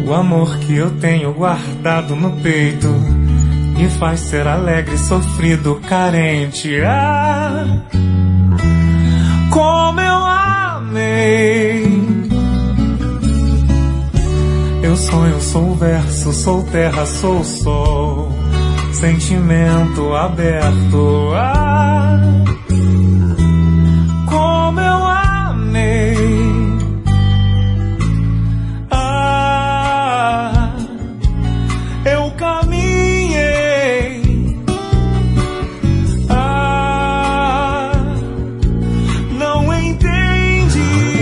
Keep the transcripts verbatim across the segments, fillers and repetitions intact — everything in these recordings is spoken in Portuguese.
o amor que eu tenho guardado no peito me faz ser alegre, sofrido, carente. Ah, como eu amei. Eu sonho, sou verso, sou terra, sou sol, sentimento aberto. Ah, como eu amei. Ah, eu caminhei. Ah, não entendi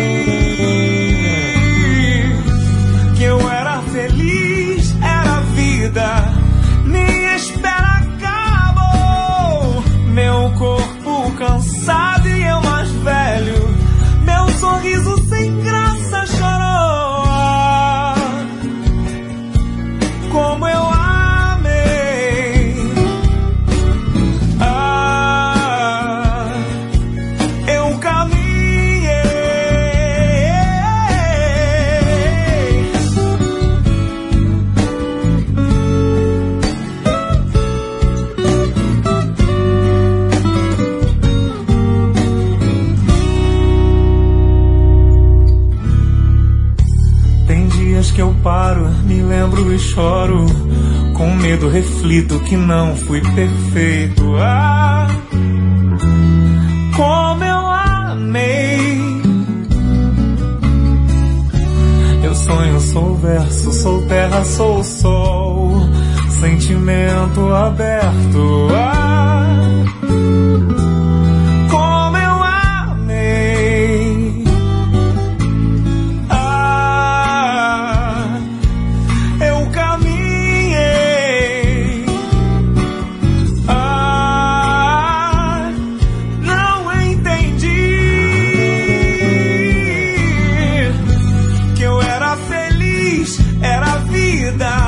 que eu era feliz, era vida. Minha espera acabou. Meu corpo cansado e eu mais velho. Meu sorriso sem graça chorou. Ah, como eu amei. Ah, eu caminhei. Tem dias que eu paro, me lembro e choro. Com medo reflito que não fui perfeito. Ah, como eu amei. Eu sonho, sou verso, sou terra, sou sol, sentimento aberto. Ah, como eu amei. Ah, eu caminhei. Ah, não entendi que eu era feliz, era vida.